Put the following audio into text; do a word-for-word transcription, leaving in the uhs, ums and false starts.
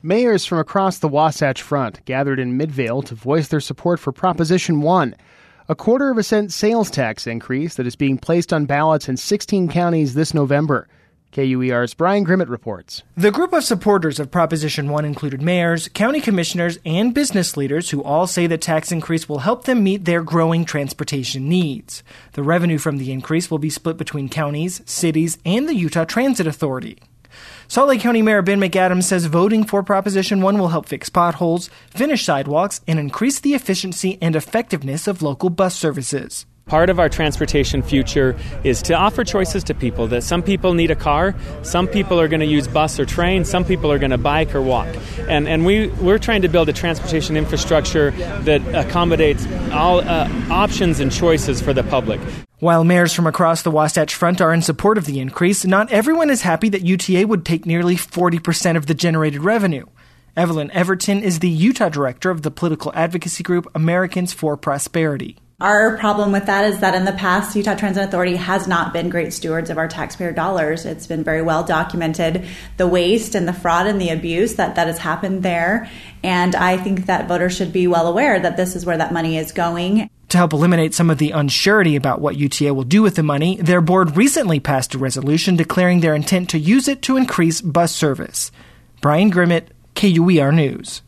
Mayors from across the Wasatch Front gathered in Midvale to voice their support for Proposition one, a quarter of a cent sales tax increase that is being placed on ballots in sixteen counties this November. K U E R's Brian Grimmett reports. The group of supporters of Proposition one included mayors, county commissioners, and business leaders who all say the tax increase will help them meet their growing transportation needs. The revenue from the increase will be split between counties, cities, and the Utah Transit Authority. Salt Lake County Mayor Ben McAdams says voting for Proposition one will help fix potholes, finish sidewalks, and increase the efficiency and effectiveness of local bus services. Part of our transportation future is to offer choices to people, that some people need a car, some people are going to use bus or train, some people are going to bike or walk. And and we, we're trying to build a transportation infrastructure that accommodates all uh, options and choices for the public. While mayors from across the Wasatch Front are in support of the increase, not everyone is happy that U T A would take nearly forty percent of the generated revenue. Evelyn Everton is the Utah director of the political advocacy group Americans for Prosperity. Our problem with that is that in the past, Utah Transit Authority has not been great stewards of our taxpayer dollars. It's been very well documented, the waste and the fraud and the abuse that, that has happened there. And I think that voters should be well aware that this is where that money is going. To help eliminate some of the unsurety about what U T A will do with the money, their board recently passed a resolution declaring their intent to use it to increase bus service. Brian Grimmett, K U E R News.